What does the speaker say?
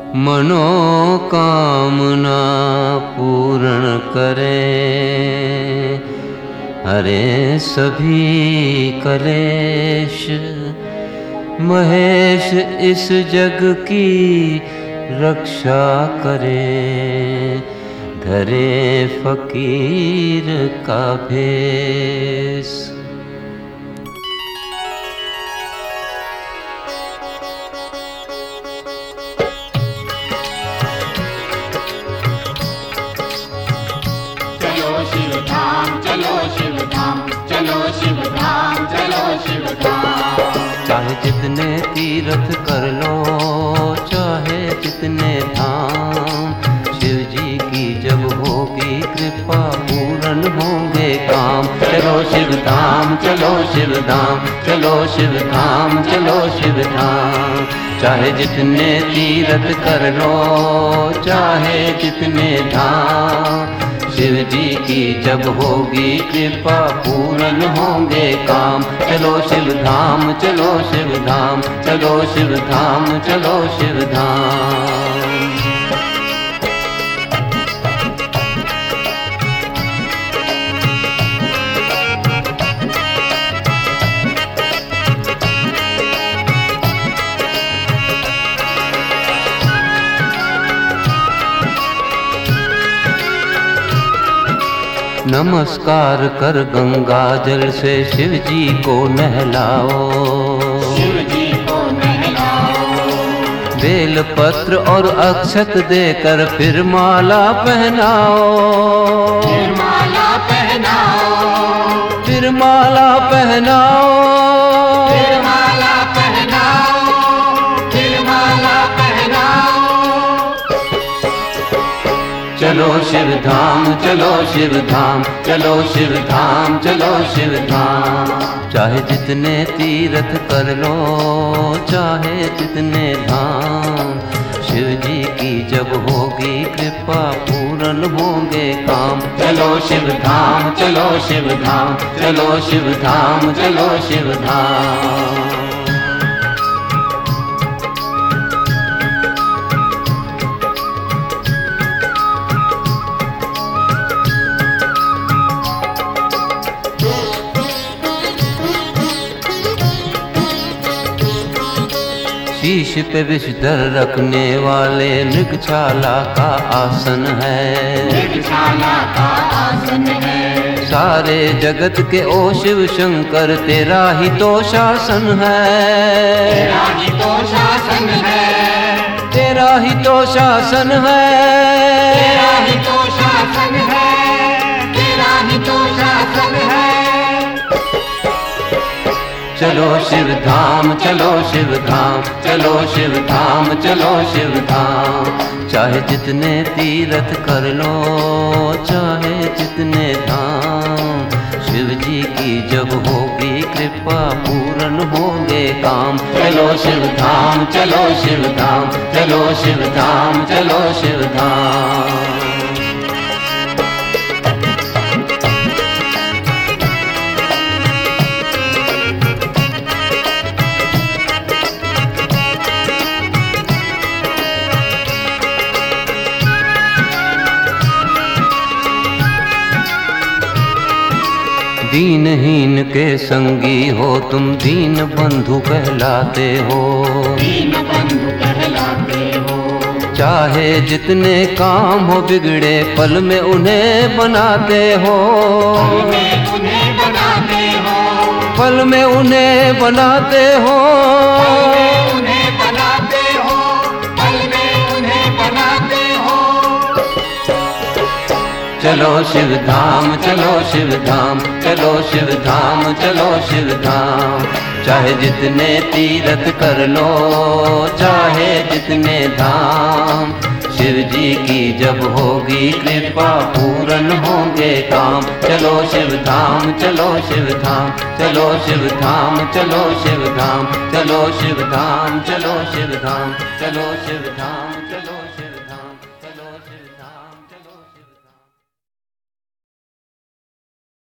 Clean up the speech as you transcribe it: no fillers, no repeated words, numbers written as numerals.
मनोकामना पूर्ण करे, हरे सभी कलेश। महेश इस जग की रक्षा करे, धरे फकीर का भेष। चलो शिव धाम, चलो शिव धाम, चलो शिव धाम, चलो शिव धाम। चाहे जितने तीर्थ कर लो, चाहे जितने धाम, शिव जी की जब होगी कृपा पूर्ण होंगे काम। चलो शिव धाम, चलो शिव धाम, चलो शिव धाम, चलो शिव धाम। चाहे जितने तीर्थ कर लो, चाहे जितने धाम, शिव जी की जब होगी कृपा पूर्ण होंगे काम। चलो शिव धाम, चलो शिव धाम, चलो शिव धाम, चलो शिव धाम। नमस्कार कर गंगा जल से शिव जी को नहलाओ, शिव जी को नहलाओ। बेल पत्र और अक्षत देकर फिर माला पहनाओ, फिर माला पहनाओ, फिर माला पहनाओ, फिर माला पहनाओ, फिर माला पहनाओ। चलो शिव धाम, चलो शिव धाम, चलो शिव धाम, चलो शिव धाम। चाहे जितने तीर्थ कर लो, चाहे जितने धाम, शिव जी की जब होगी कृपा पूर्ण होंगे काम। चलो शिव धाम, चलो शिव धाम, चलो शिव धाम, चलो शिव धाम। शीश पे विषधर रखने वाले मृगशाला का आसन है, मृगशाला का आसन है। सारे जगत के ओ शिव शंकर तेरा ही तो शासन है, तेरा ही तो शासन है, तेरा ही तो शासन है, तेरा ही तो शासन है, तेरा ही तो शासन है। चलो शिव धाम, चलो शिव धाम, चलो शिव धाम, चलो शिव धाम। चाहे जितने तीर्थ कर लो, चाहे जितने धाम, शिव जी की जब होगी कृपा पूर्ण होंगे काम। चलो शिव धाम, चलो शिव धाम, चलो शिव धाम, चलो शिव धाम। दीनहीन के संगी हो तुम, दीन बंधु कहलाते हो, दीन बंधु कहलाते हो। चाहे जितने काम हो बिगड़े पल में उन्हें बनाते हो, पल में उन्हें बनाते हो, पल में उन्हें बनाते हो, पल में उन्हें बनाते हो, पल में उन्हें बनाते हो। चलो शिव धाम, चलो शिव धाम, चलो शिव धाम, चलो शिव धाम। चाहे जितने तीर्थ कर लो, चाहे जितने धाम, शिव जी की जब होगी कृपा पूर्ण होंगे काम। चलो शिव धाम, चलो शिव धाम, चलो शिव धाम, चलो शिव धाम, चलो शिव धाम, चलो शिव धाम, चलो शिव धाम।